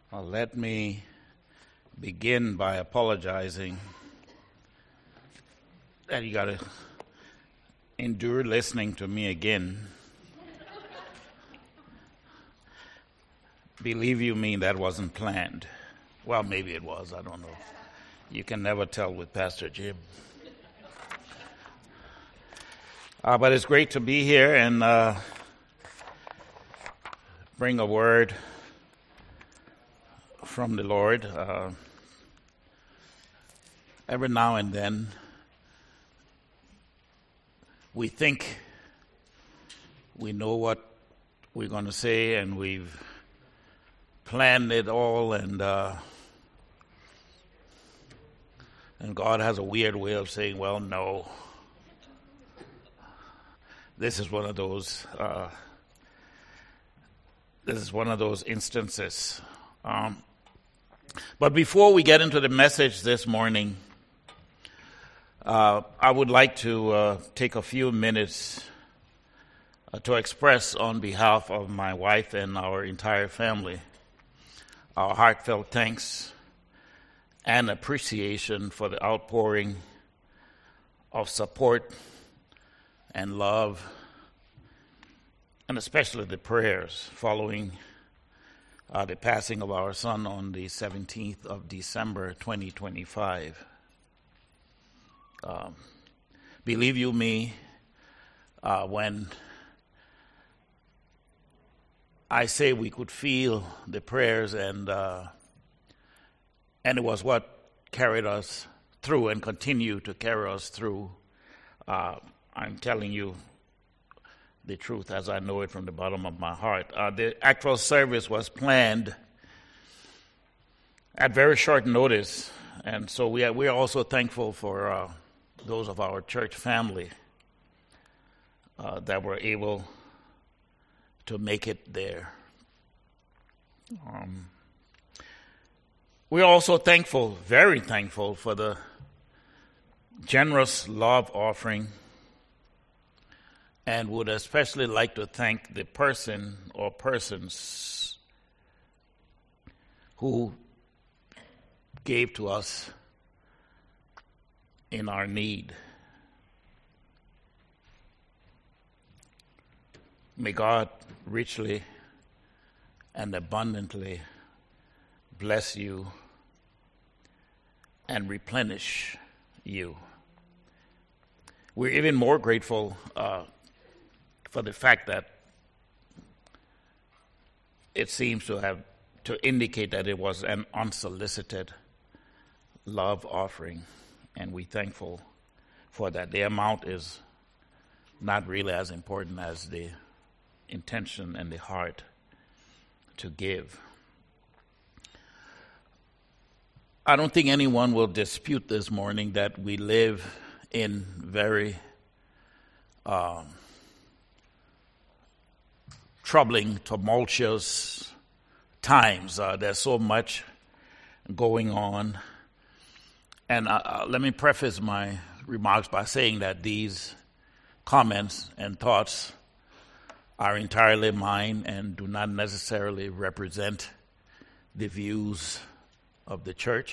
Let me begin by apologizing that you got to endure listening to me again. Believe you me, that wasn't planned. Well, maybe it was. I don't know. You can never tell with Pastor Jim. But it's great to be here and bring a word from the Lord. Every now and then, we think we know what we're going to say, and we've planned it all, and God has a weird way of saying, well, no. This is one of those instances. But before we get into the message this morning, I would like to take a few minutes to express on behalf of my wife and our entire family our heartfelt thanks and appreciation for the outpouring of support and love, and especially the prayers following the passing of our son on the 17th of December, 2025. Believe you me, when I say we could feel the prayers, and it was what carried us through and continue to carry us through. I'm telling you the truth as I know it from the bottom of my heart. The actual service was planned at very short notice, and so we are also thankful for those of our church family that were able to make it there. We're also thankful, very thankful, for the generous love offering, and would especially like to thank the person or persons who gave to us in our need. May God richly and abundantly bless you and replenish you. We're even more grateful for the fact that it seems to indicate that it was an unsolicited love offering, and we're thankful for that. The amount is not really as important as the intention and the heart to give. I don't think anyone will dispute this morning that we live in very troubling, tumultuous times. There's so much going on. And let me preface my remarks by saying that these comments and thoughts are entirely mine and do not necessarily represent the views of the church.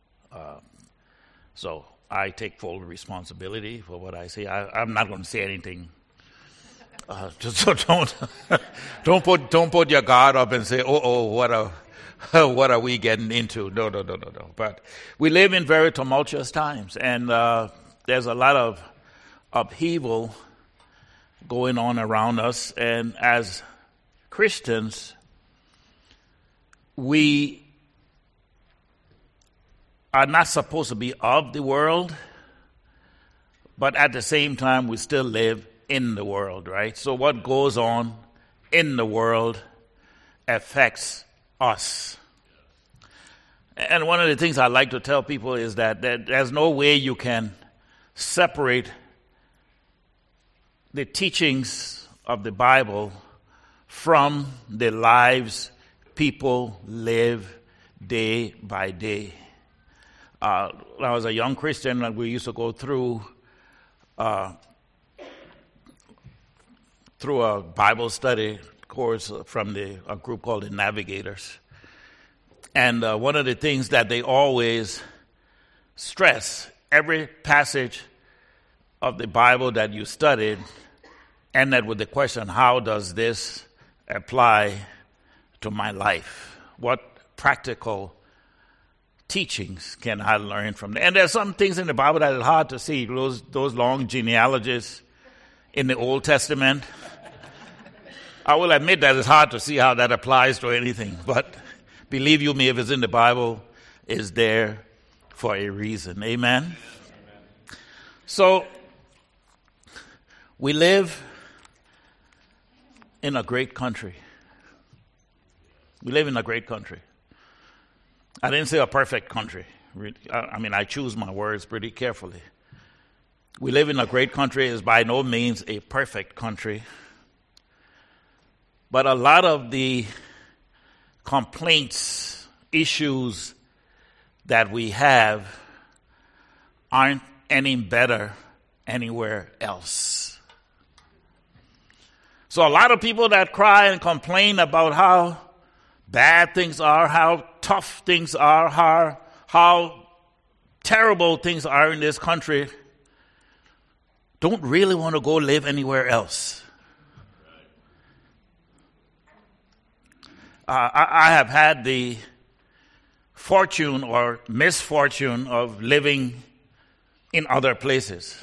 So I take full responsibility for what I say. I'm not going to say anything. So don't put your guard up and say, what are we getting into? No. But we live in very tumultuous times, and there's a lot of upheaval going on around us. And as Christians, we are not supposed to be of the world, but at the same time, we still live in the world, right? So what goes on in the world affects us. And one of the things I like to tell people is that there's no way you can separate the teachings of the Bible from the lives people live day by day. When I was a young Christian, we used to go through a Bible study course from a group called the Navigators. And one of the things that they always stress, every passage of the Bible that you studied ended with the question, how does this apply to my life? What practical teachings can I learn from that? And there's some things in the Bible that are hard to see. Those long genealogies in the Old Testament. I will admit that it's hard to see how that applies to anything. But believe you me, if it's in the Bible, it's there for a reason. Amen? Amen. So, we live in a great country. We live in a great country. I didn't say a perfect country. I choose my words pretty carefully. We live in a great country. It's by no means a perfect country. But a lot of the complaints, issues that we have aren't any better anywhere else. So a lot of people that cry and complain about how bad things are, how tough things are, how terrible things are in this country, don't really want to go live anywhere else. I have had the fortune or misfortune of living in other places.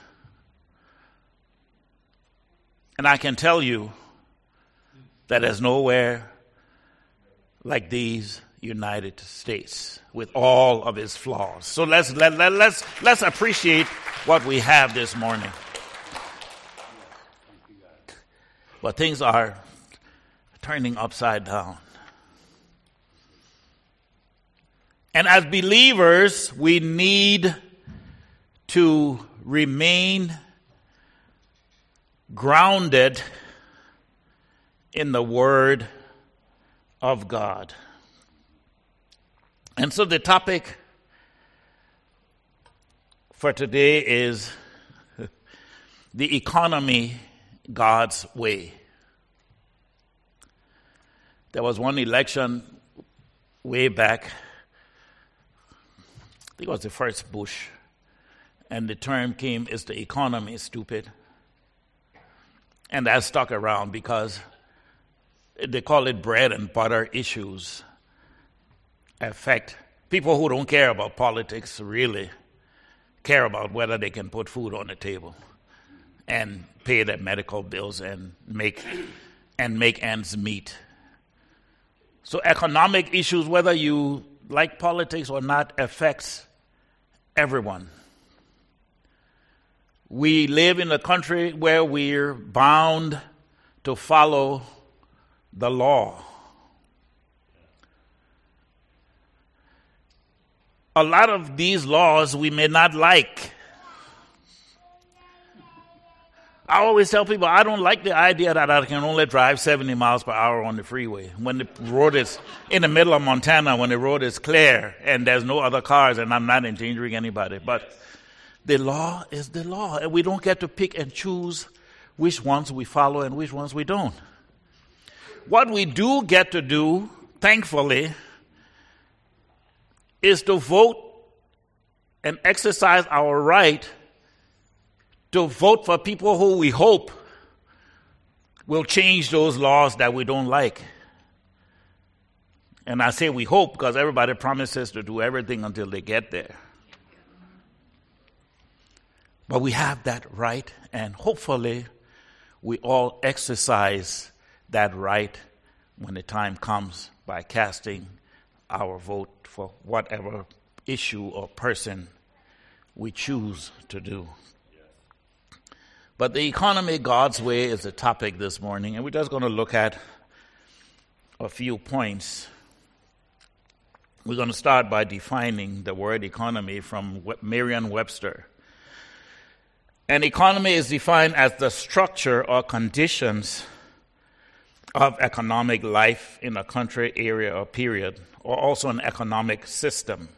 And I can tell you that there's nowhere like these United States with all of its flaws. So let's appreciate what we have this morning. But things are turning upside down. And as believers, we need to remain grounded in the Word of God. And so the topic for today is the economy God's way. There was one election way back, I think it was the first Bush, and the term came, is the economy stupid? And that stuck around because they call it bread and butter issues affect people who don't care about politics, really care about whether they can put food on the table and pay their medical bills and make ends meet. So economic issues, whether you like politics or not, affects everyone. We live in a country where we're bound to follow the law. A lot of these laws we may not like. I always tell people I don't like the idea that I can only drive 70 miles per hour on the freeway. When the road is in the middle of Montana, when the road is clear and there's no other cars and I'm not endangering anybody. But the law is the law, and we don't get to pick and choose which ones we follow and which ones we don't. What we do get to do, thankfully, is to vote and exercise our right to vote for people who we hope will change those laws that we don't like. And I say we hope because everybody promises to do everything until they get there. But we have that right, and hopefully we all exercise that right when the time comes by casting our vote for whatever issue or person we choose to do. But the economy God's way is the topic this morning, and we're just going to look at a few points. We're going to start by defining the word economy from Merriam-Webster. An economy is defined as the structure or conditions of economic life in a country, area, or period, or also an economic system.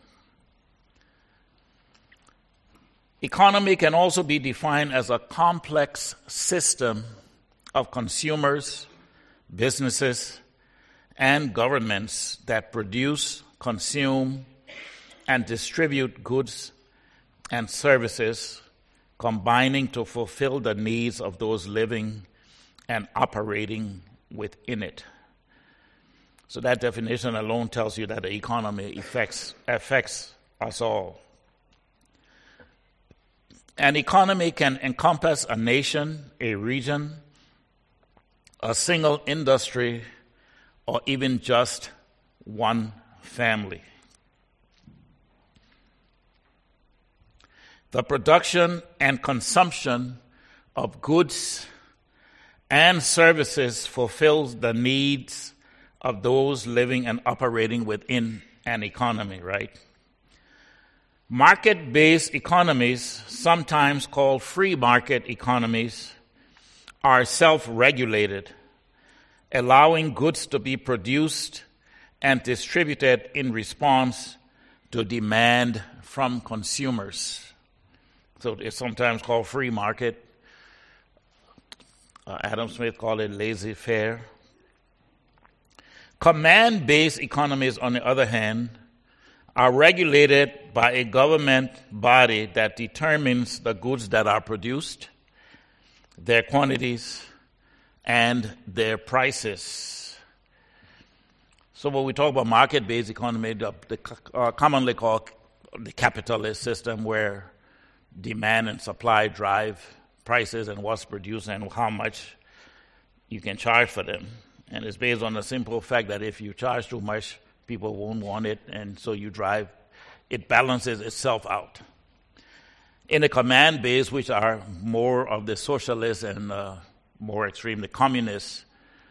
Economy can also be defined as a complex system of consumers, businesses, and governments that produce, consume, and distribute goods and services, combining to fulfill the needs of those living and operating within it. So that definition alone tells you that the economy affects us all. An economy can encompass a nation, a region, a single industry, or even just one family. The production and consumption of goods and services fulfills the needs of those living and operating within an economy, right? Market-based economies, sometimes called free market economies, are self-regulated, allowing goods to be produced and distributed in response to demand from consumers. So it's sometimes called free market. Adam Smith called it laissez-faire. Command-based economies, on the other hand, are regulated by a government body that determines the goods that are produced, their quantities, and their prices. So when we talk about market-based economy, commonly called the capitalist system, where demand and supply drive prices and what's produced and how much you can charge for them. And it's based on the simple fact that if you charge too much, people won't want it, and so it balances itself out. In the command base, which are more of the socialist and more extreme, the communist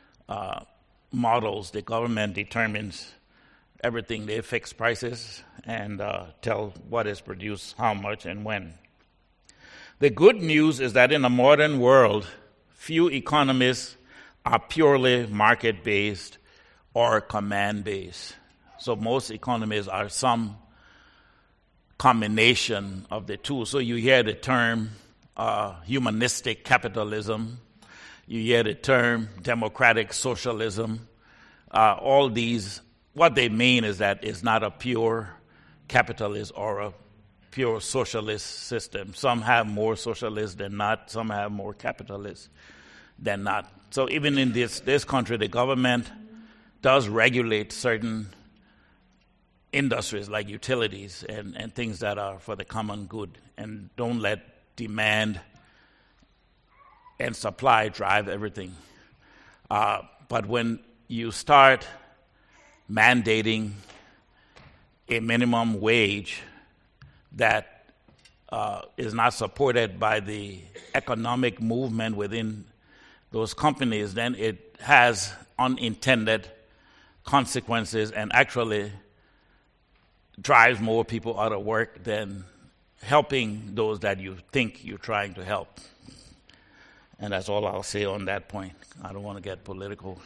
models, the government determines everything. They fix prices and tell what is produced, how much, and when. The good news is that in a modern world, few economies are purely market-based or command-based. So most economies are some combination of the two. So you hear the term humanistic capitalism, you hear the term democratic socialism. All these, what they mean is that it's not a pure capitalist or a pure socialist system. Some have more socialists than not. Some have more capitalists than not. So even in this country, the government does regulate certain industries like utilities and things that are for the common good, and don't let demand and supply drive everything. But when you start mandating a minimum wage that is not supported by the economic movement within those companies, then it has unintended consequences and actually drives more people out of work than helping those that you think you're trying to help. And that's all I'll say on that point. I don't want to get political.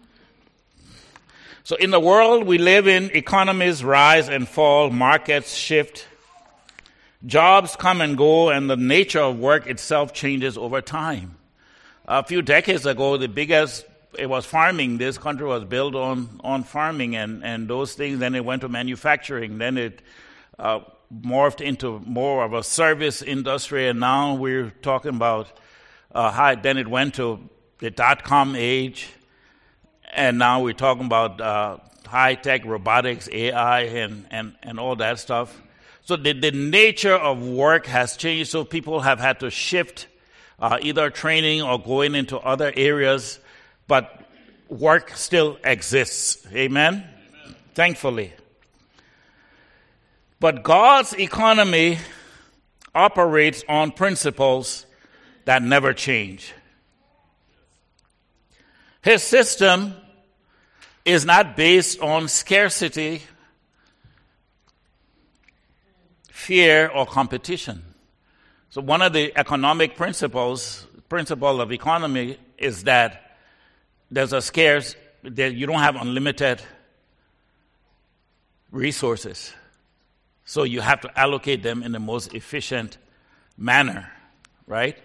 So in the world we live in, economies rise and fall, markets shift, jobs come and go, and the nature of work itself changes over time. A few decades ago, it was farming. This country was built on farming and those things. Then it went to manufacturing. Then it morphed into more of a service industry, and now we're talking about then it went to the dot-com age, and now we're talking about high-tech robotics, AI, and all that stuff. So the nature of work has changed, so people have had to shift either training or going into other areas, but work still exists. Amen? Thankfully. But God's economy operates on principles that never change. His system is not based on scarcity, fear, or competition. So one of the economic principle of economy is that there's that you don't have unlimited resources. So you have to allocate them in the most efficient manner, right?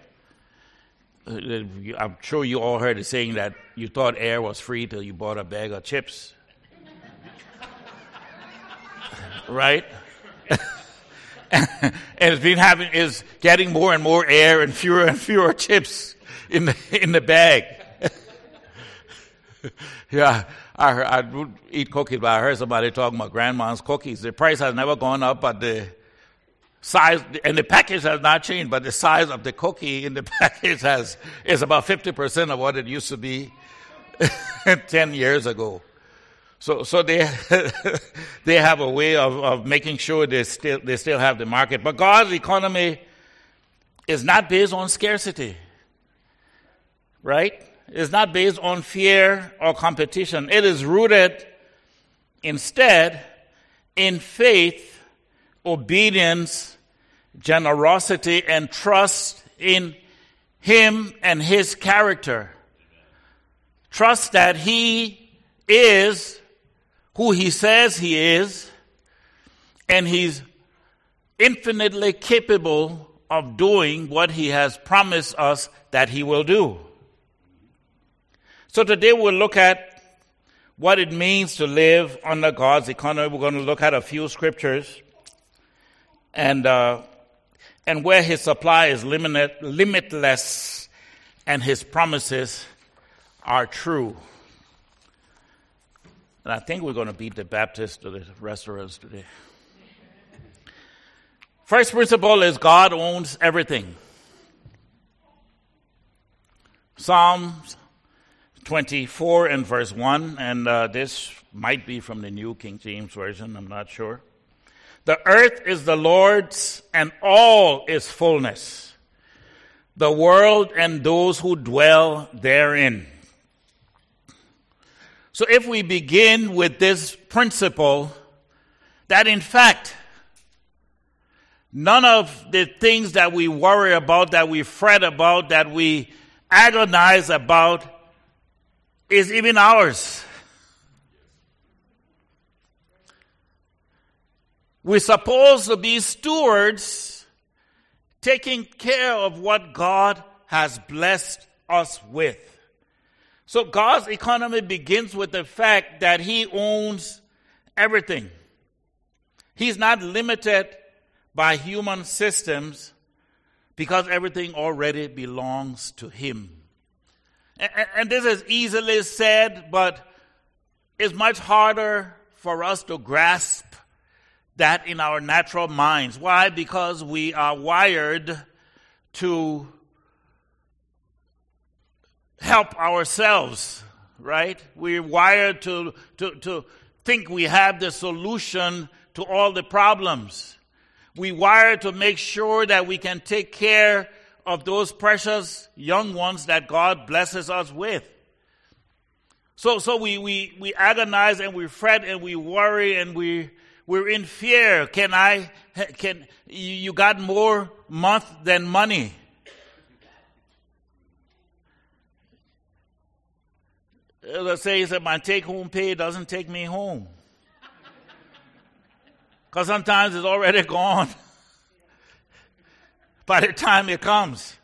I'm sure you all heard the saying that you thought air was free till you bought a bag of chips. right? And is getting more and more air and fewer chips in the bag. Yeah, I would eat cookies, but I heard somebody talking about grandma's cookies. The price has never gone up, but the size and the package has not changed, but the size of the cookie in the package is about 50% of what it used to be 10 years ago. So they they have a way of making sure they still have the market. But God's economy is not based on scarcity, right? It's not based on fear or competition. It is rooted instead in faith, obedience, generosity, and trust in Him and His character. Trust that He is who He says He is, and He's infinitely capable of doing what He has promised us that He will do. So today we'll look at what it means to live under God's economy. We're going to look at a few scriptures and where His supply is limitless and His promises are true. And I think we're going to beat the Baptists to the restaurants today. First principle is God owns everything. Psalms 24 and verse 1, and this might be from the New King James Version, I'm not sure. The earth is the Lord's and all its fullness, the world and those who dwell therein. So if we begin with this principle, that in fact, none of the things that we worry about, that we fret about, that we agonize about, is even ours. We're supposed to be stewards, taking care of what God has blessed us with. So God's economy begins with the fact that He owns everything. He's not limited by human systems because everything already belongs to Him. And this is easily said, but it's much harder for us to grasp that in our natural minds. Why? Because we are wired to help ourselves, right? We're wired to think we have the solution to all the problems. We're wired to make sure that we can take care of those precious young ones that God blesses us with. So we agonize and we fret and we worry and we're in fear. You got more month than money. Let's say my take-home pay doesn't take me home. Because sometimes it's already gone by the time it comes.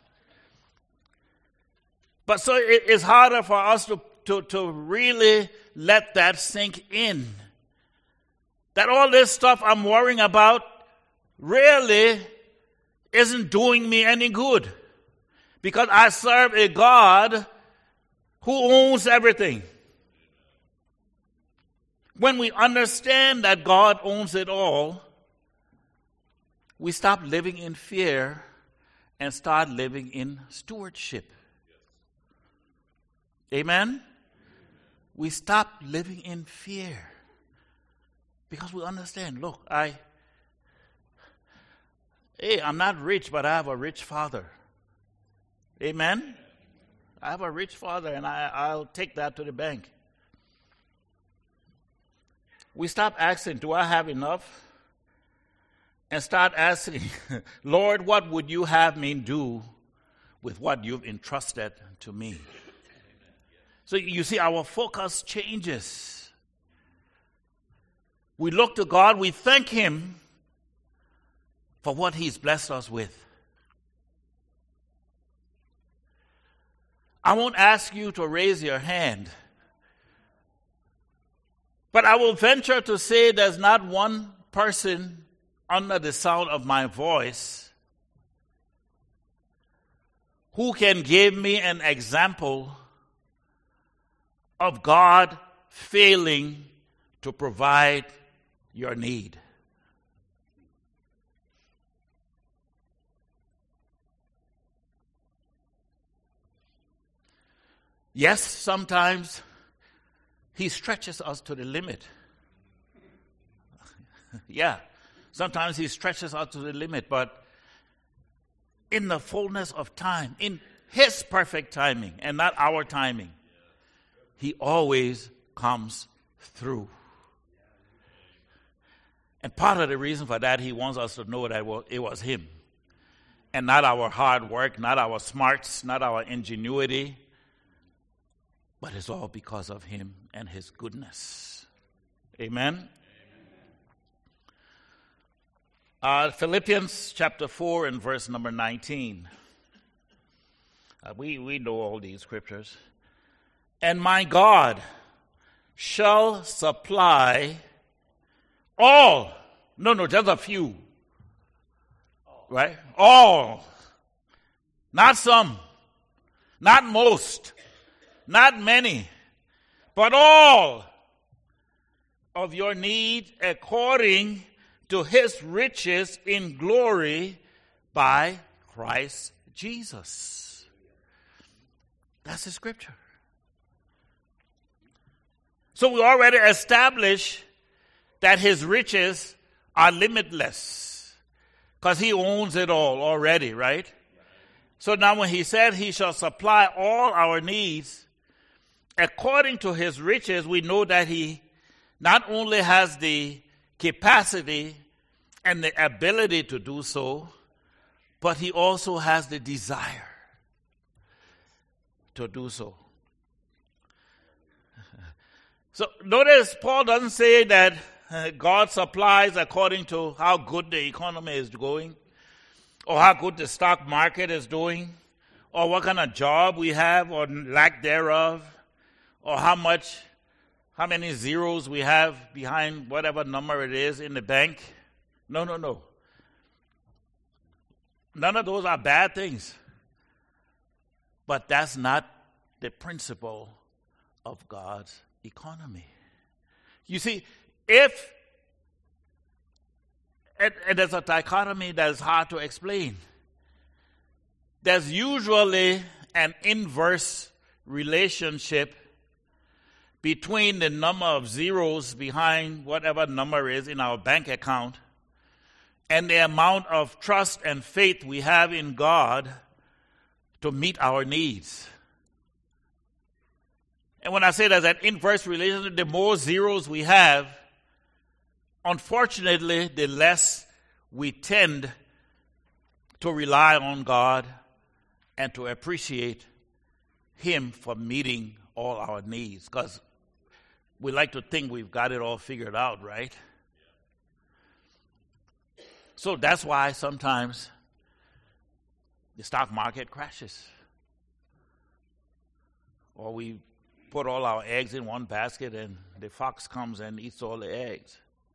But so it's harder for us to really let that sink in. That all this stuff I'm worrying about really isn't doing me any good. Because I serve a God who owns everything. When we understand that God owns it all, we stop living in fear and start living in stewardship. Amen? We stop living in fear because we understand, look, I'm not rich, but I have a rich father. Amen? I have a rich father, and I'll take that to the bank. We stop asking, do I have enough? And start asking, Lord, what would you have me do with what you've entrusted to me? So you see, our focus changes. We look to God, we thank Him for what He's blessed us with. I won't ask you to raise your hand, but I will venture to say there's not one person under the sound of my voice who can give me an example of God failing to provide your need. Yes, sometimes he stretches us to the limit. Yeah, sometimes he stretches us to the limit, but in the fullness of time, in his perfect timing and not our timing, he always comes through. And part of the reason for that, he wants us to know that it was him. And not our hard work, not our smarts, not our ingenuity, but it's all because of him and his goodness. Amen? Philippians chapter 4 and verse number 19. We know all these scriptures. And my God shall supply all. No, just a few. Right? All. Not some. Not most. Not many. But all of your need according to his riches in glory by Christ Jesus. That's the scripture. So we already established that his riches are limitless because he owns it all already, right? So now when he said he shall supply all our needs according to his riches, we know that he not only has the capacity and the ability to do so, but he also has the desire to do so. So notice Paul doesn't say that God supplies according to how good the economy is going, or how good the stock market is doing, or what kind of job we have or lack thereof, or how many zeros we have behind whatever number it is in the bank. No. None of those are bad things. But that's not the principle of God's economy. You see, and there's a dichotomy that is hard to explain. There's usually an inverse relationship between the number of zeros behind whatever number is in our bank account and the amount of trust and faith we have in God to meet our needs. And when I say there's an inverse relationship, the more zeros we have, unfortunately, the less we tend to rely on God and to appreciate him for meeting all our needs. Because we like to think we've got it all figured out, right? So that's why sometimes the stock market crashes. Or we put all our eggs in one basket and the fox comes and eats all the eggs.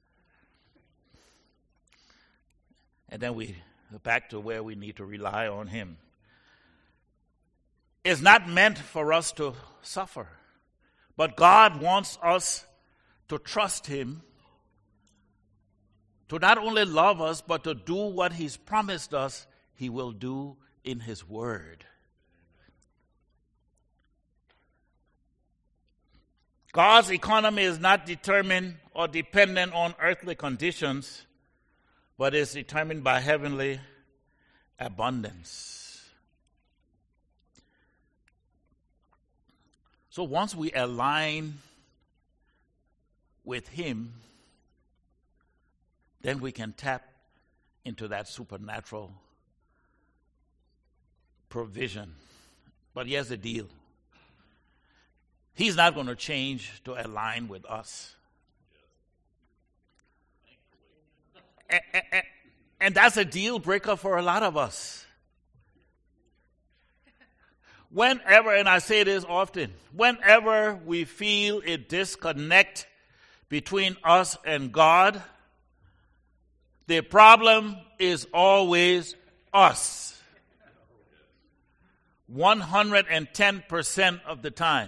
And then we're back to where we need to rely on him. It's not meant for us to suffer. But God wants us to trust him, to not only love us, but to do what he's promised us he will do in his word. God's economy is not determined or dependent on earthly conditions, but is determined by heavenly abundance. So once we align with him, then we can tap into that supernatural provision. But here's the deal. He's not going to change to align with us. And that's a deal breaker for a lot of us. Whenever, and I say this often, whenever we feel a disconnect between us and God, The problem is always us. 110% of the time.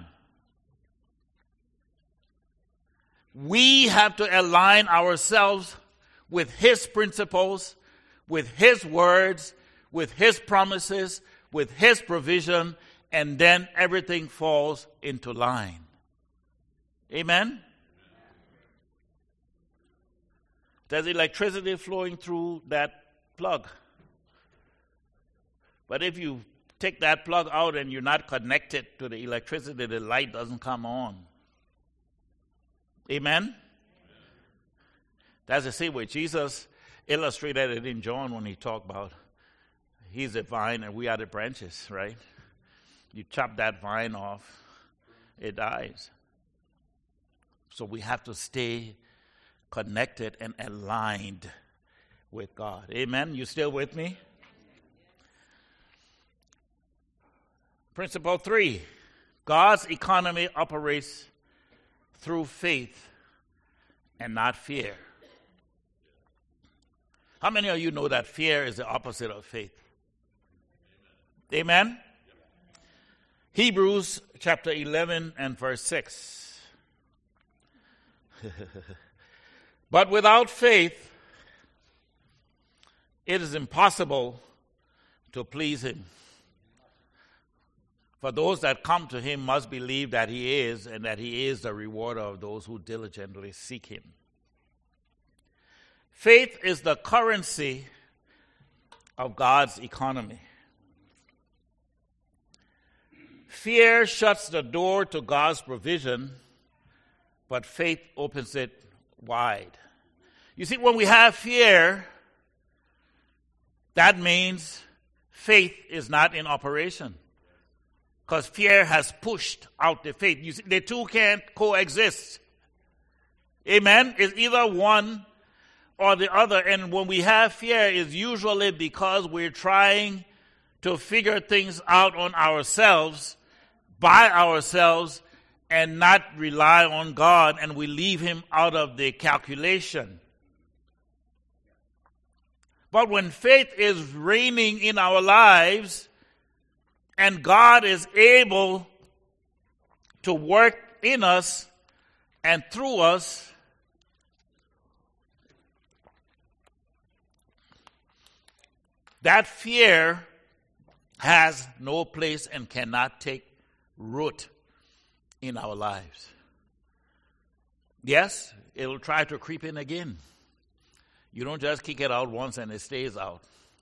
We have to align ourselves with His principles, with His words, with His promises, with His provision, and then everything falls into line. Amen? There's electricity flowing through that plug. But if you take that plug out and you're not connected to the electricity, the light doesn't come on. Amen? That's the same way Jesus illustrated it in John when he talked about He's the vine and we are the branches, right? You chop that vine off, it dies. So we have to stay connected and aligned with God. Amen? You still with me? Principle 3, God's economy operates through faith and not fear. How many of you know that fear is the opposite of faith? Amen? Hebrews chapter 11 and verse 6. But without faith, it is impossible to please Him. For those that come to Him must believe that He is, and that He is the rewarder of those who diligently seek Him. Faith is the currency of God's economy. Fear shuts the door to God's provision, but faith opens it wide. You see, when we have fear, that means faith is not in operation. Because fear has pushed out the faith. You see, the two can't coexist. Amen? It's either one or the other. And when we have fear, it's usually because we're trying to figure things out on ourselves, by ourselves, and not rely on God, and we leave Him out of the calculation. But when faith is reigning in our lives, and God is able to work in us and through us, that fear has no place and cannot take root in our lives. Yes, it'll try to creep in again. You don't just kick it out once and it stays out.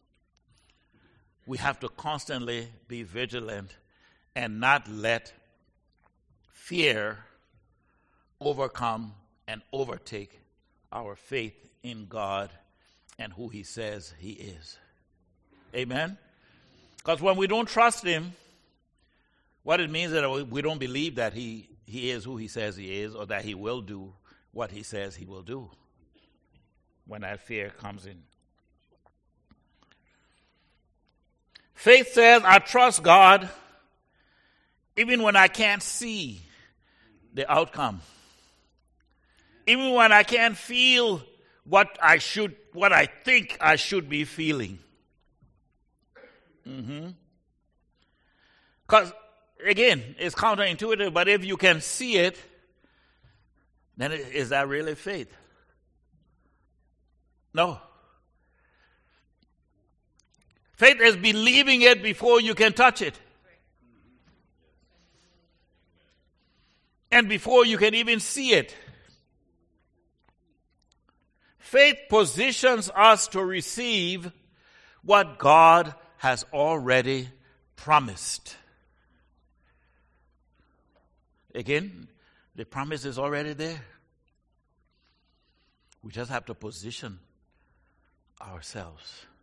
We have to constantly be vigilant and not let fear overcome and overtake our faith in God and who He says He is. Amen? Because when we don't trust Him, what it means is that we don't believe that He is who He says He is, or that He will do what He says He will do when that fear comes in. Faith says, I trust God even when I can't see the outcome. Even when I can't feel what I think I should be feeling. Because, again, it's counterintuitive, but if you can see it, then is that really faith? No. Faith is believing it before you can touch it. And before you can even see it. Faith positions us to receive what God has already promised. Again, the promise is already there. We just have to position ourselves.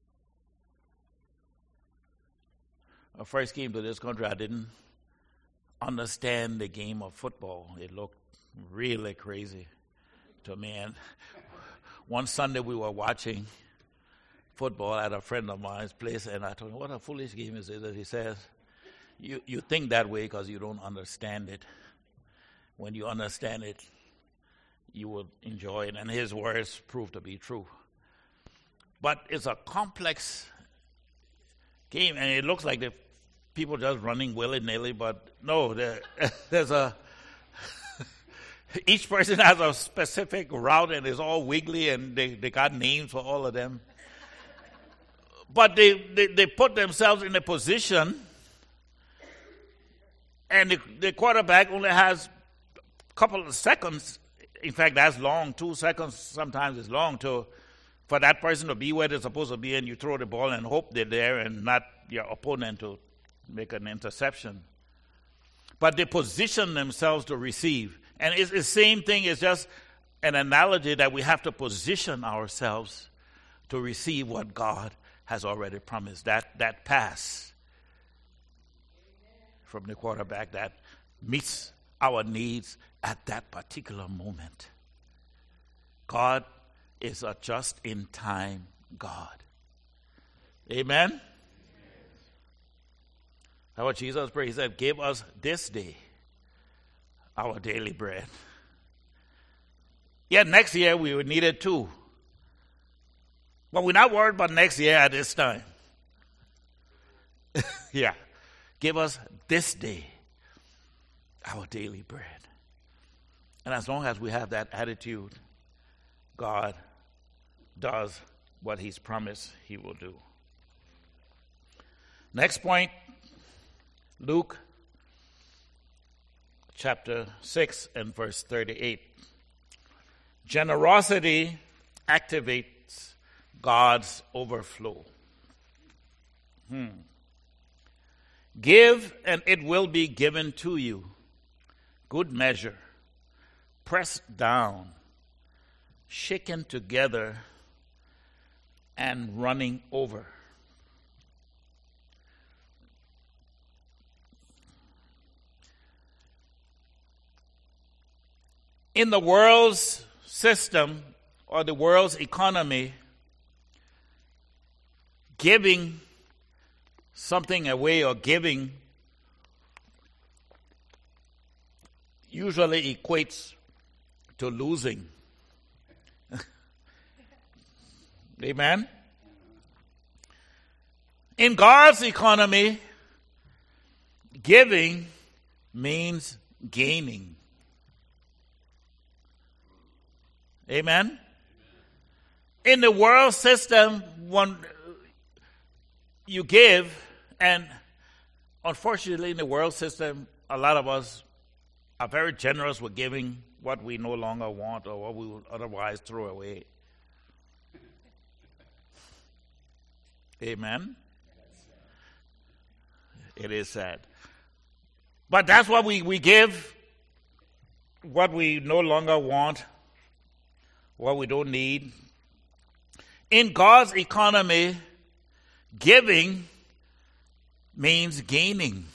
When I first came to this country, I didn't understand the game of football. It looked really crazy to me. And one Sunday we were watching football at a friend of mine's place, and I told him, what a foolish game is it? He says, you think that way because you don't understand it. When you understand it, you will enjoy it. And his words proved to be true. But it's a complex game, and it looks like the people just running willy-nilly, but no, there's each person has a specific route, and it's all wiggly, and they got names for all of them. But they put themselves in a position, and the quarterback only has a couple of seconds. In fact, that's long. 2 seconds sometimes is long for that person to be where they're supposed to be, and you throw the ball and hope they're there and not your opponent to make an interception. But they position themselves to receive. And it's the same thing. It's just an analogy that we have to position ourselves to receive what God has already promised. That pass from the quarterback that meets our needs at that particular moment. God is a just-in-time God. Amen? How about Jesus prayed? He said, give us this day our daily bread. Yeah, next year we would need it too. But we're not worried about next year at this time. Yeah. Give us this day our daily bread. And as long as we have that attitude, God does what he's promised he will do. Next point, Luke chapter 6 and verse 38. Generosity activates God's overflow. Give, and it will be given to you. Good measure, pressed down, shaken together, and running over. In the world's system or the world's economy, giving something away or giving usually equates to losing. Amen? In God's economy, giving means gaining. Amen? In the world system, when you give, and unfortunately in the world system, a lot of us are very generous with giving what we no longer want or what we would otherwise throw away. Amen? It is sad. But that's what we give, what we no longer want, what we don't need. In God's economy, giving means gaining.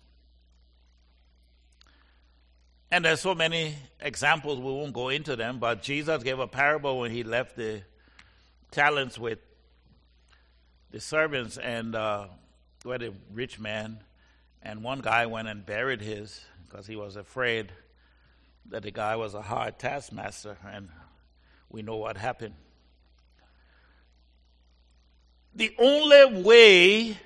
And there's so many examples, we won't go into them, but Jesus gave a parable when he left the talents with the servants and with a rich man, and one guy went and buried his because he was afraid that the guy was a hard taskmaster, and we know what happened. The only way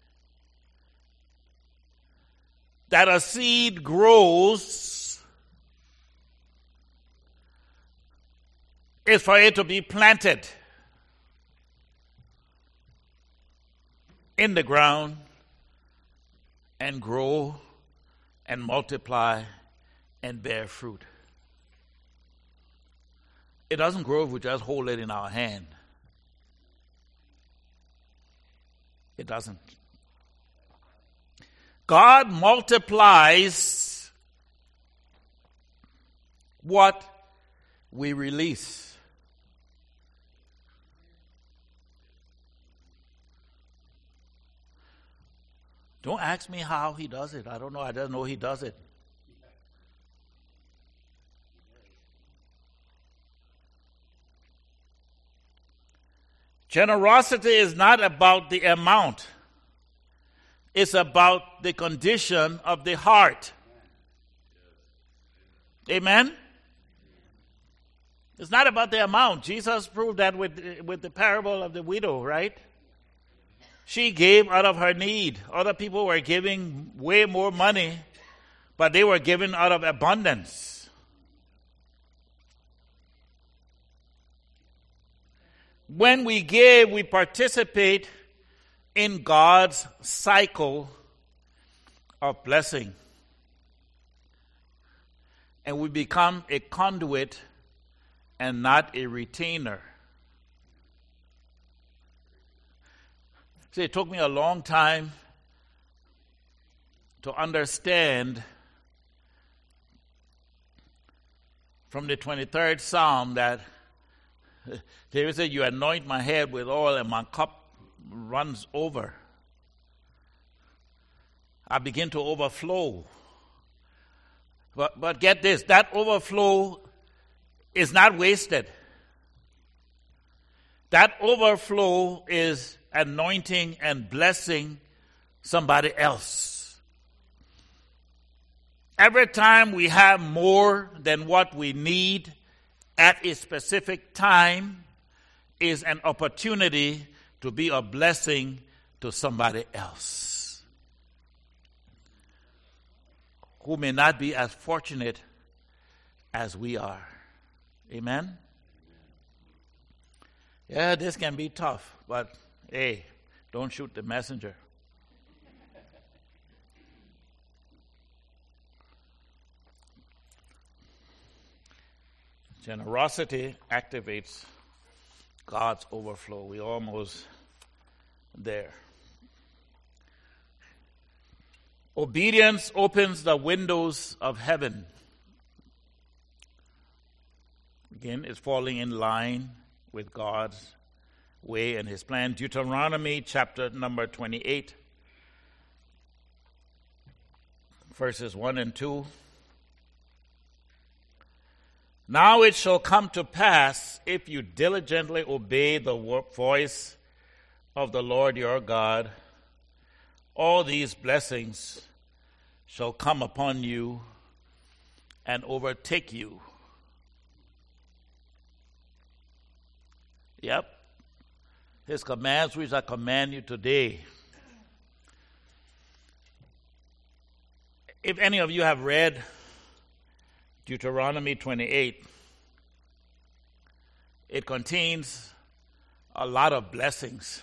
that a seed grows is for it to be planted in the ground and grow and multiply and bear fruit. It doesn't grow if we just hold it in our hand. It doesn't. God multiplies what we release. Don't ask me how he does it. I don't know. I just know he does it. Generosity is not about the amount. It's about the condition of the heart. Amen? It's not about the amount. Jesus proved that with the parable of the widow, right? She gave out of her need. Other people were giving way more money, but they were giving out of abundance. When we give, we participate in God's cycle of blessing. And we become a conduit and not a retainer. See, it took me a long time to understand from the 23rd Psalm that David said, you anoint my head with oil and my cup runs over. I begin to overflow. But get this, that overflow is not wasted. That overflow is anointing and blessing somebody else. Every time we have more than what we need at a specific time is an opportunity to be a blessing to somebody else who may not be as fortunate as we are. Amen? Yeah, this can be tough, but hey, don't shoot the messenger. Generosity activates God's overflow. We're almost there. Obedience opens the windows of heaven. Again, it's falling in line with God's way and his plan. Deuteronomy chapter number 28, verses 1 and 2. Now it shall come to pass, if you diligently obey the voice of the Lord your God, all these blessings shall come upon you and overtake you. Yep. His commands which I command you today. If any of you have read Deuteronomy 28, it contains a lot of blessings.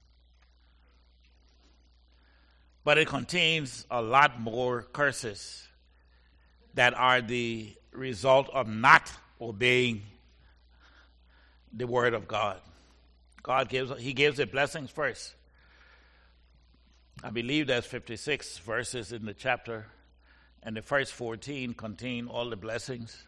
But it contains a lot more curses that are the result of not obeying the word of God. He gives the blessings first. I believe there's 56 verses in the chapter, and the first 14 contain all the blessings.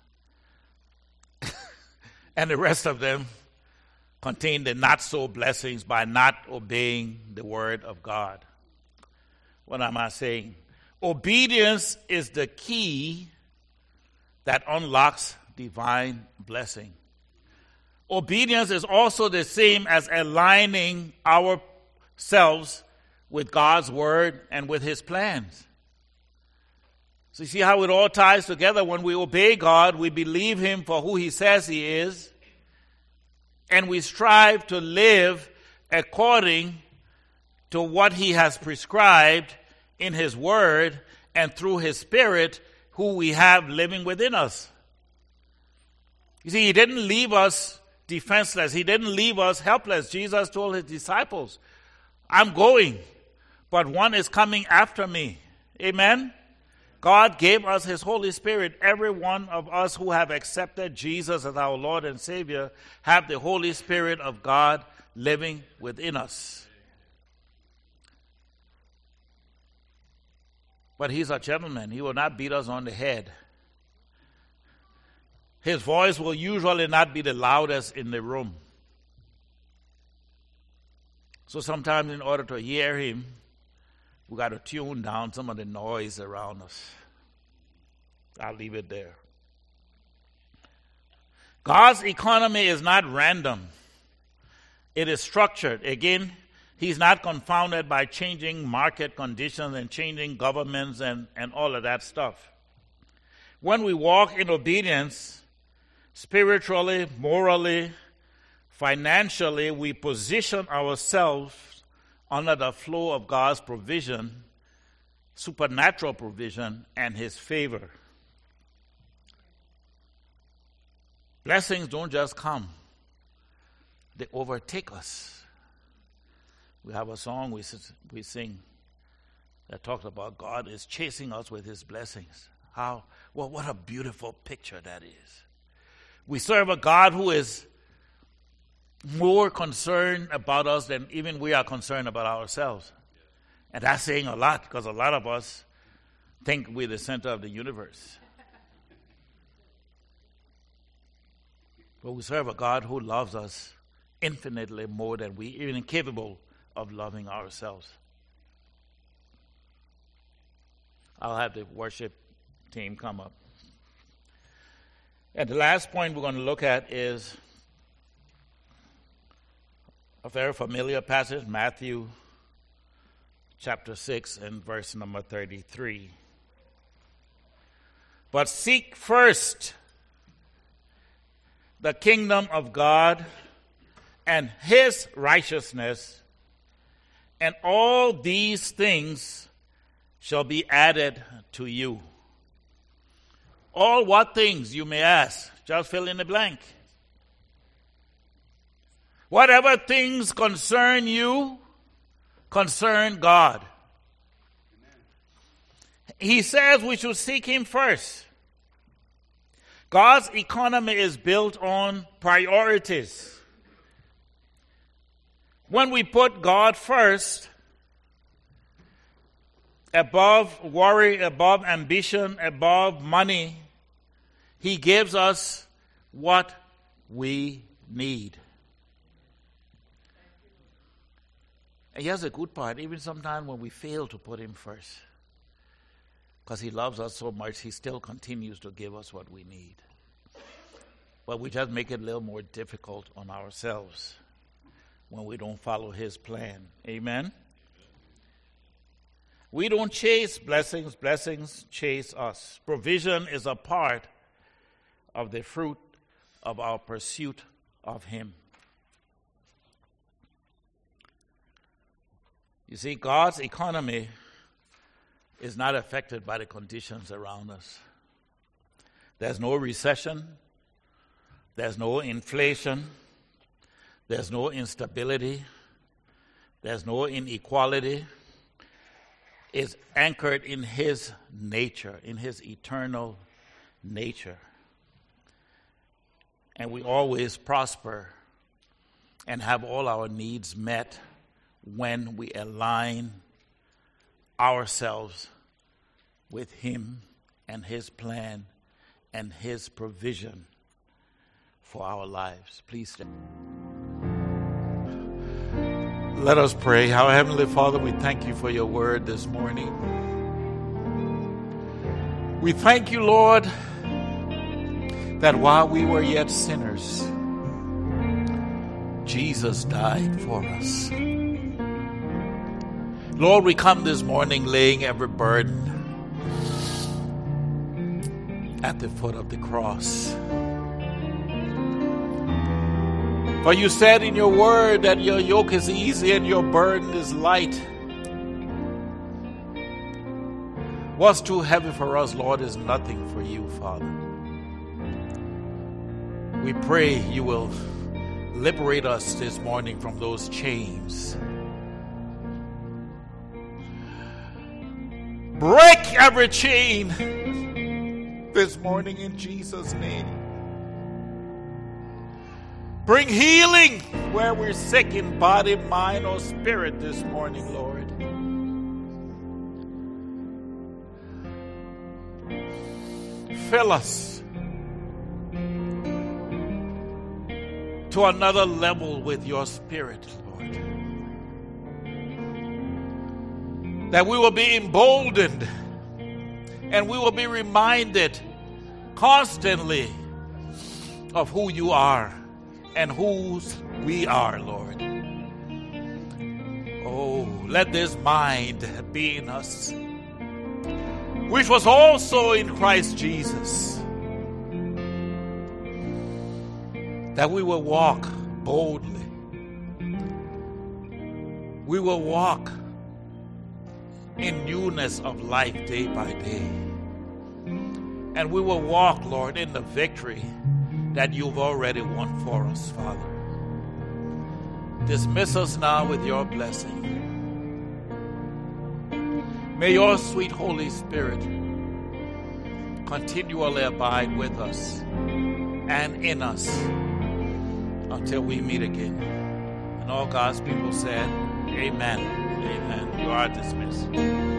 And the rest of them contain the not so blessings by not obeying the word of God. What am I saying? Obedience is the key that unlocks divine blessing. Obedience is also the same as aligning ourselves with God's word and with his plans. So you see how it all ties together? When we obey God, we believe him for who he says he is, and we strive to live according to what he has prescribed in his word and through his spirit, who we have living within us. You see, he didn't leave us defenseless. He didn't leave us helpless. Jesus told his disciples, I'm going, but one is coming after me. Amen? God gave us his Holy Spirit. Every one of us who have accepted Jesus as our Lord and Savior have the Holy Spirit of God living within us. But he's a gentleman. He will not beat us on the head. His voice will usually not be the loudest in the room. So sometimes in order to hear him, we got to tune down some of the noise around us. I'll leave it there. God's economy is not random. It is structured. Again, he's not confounded by changing market conditions and changing governments and all of that stuff. When we walk in obedience, spiritually, morally, financially, we position ourselves under the flow of God's provision, supernatural provision, and His favor. Blessings don't just come, they overtake us. We have a song we sing that talks about God is chasing us with His blessings. What a beautiful picture that is. We serve a God who is more concerned about us than even we are concerned about ourselves. And that's saying a lot, because a lot of us think we're the center of the universe. But we serve a God who loves us infinitely more than we even incapable of loving ourselves. I'll have the worship team come up. And the last point we're going to look at is a very familiar passage, Matthew chapter 6 and verse number 33. But seek first the kingdom of God and His righteousness, and all these things shall be added to you. All what things, you may ask? Just fill in the blank. Whatever things concern you, concern God. He says we should seek Him first. God's economy is built on priorities. When we put God first, above worry, above ambition, above money, He gives us what we need. And here's the good part, even sometimes when we fail to put Him first, because He loves us so much, He still continues to give us what we need. But we just make it a little more difficult on ourselves when we don't follow His plan. Amen? We don't chase blessings, blessings chase us. Provision is a part of the fruit of our pursuit of Him. You see, God's economy is not affected by the conditions around us. There's no recession. There's no inflation. There's no instability. There's no inequality. It's anchored in His nature, in His eternal nature. And we always prosper and have all our needs met when we align ourselves with Him and His plan and His provision for our lives. Please stand. Let us pray. Our Heavenly Father, we thank You for Your word this morning. We thank You, Lord, that while we were yet sinners, Jesus died for us. Lord, we come this morning laying every burden at the foot of the cross. For You said in Your word that Your yoke is easy and Your burden is light. What's too heavy for us, Lord, is nothing for You, Father. We pray You will liberate us this morning from those chains. Break every chain this morning in Jesus' name. Bring healing where we're sick in body, mind, or spirit this morning, Lord. Fill us to another level with Your Spirit, Lord. That we will be emboldened and we will be reminded constantly of who You are and whose we are, Lord. Oh, let this mind be in us, which was also in Christ Jesus. that we will walk boldly. We will walk in newness of life day by day. And we will walk, Lord, in the victory that you've already won for us, Father. Dismiss us now with your blessing. May your sweet Holy Spirit continually abide with us and in us until we meet again. And all God's people said, Amen. Amen. You are dismissed.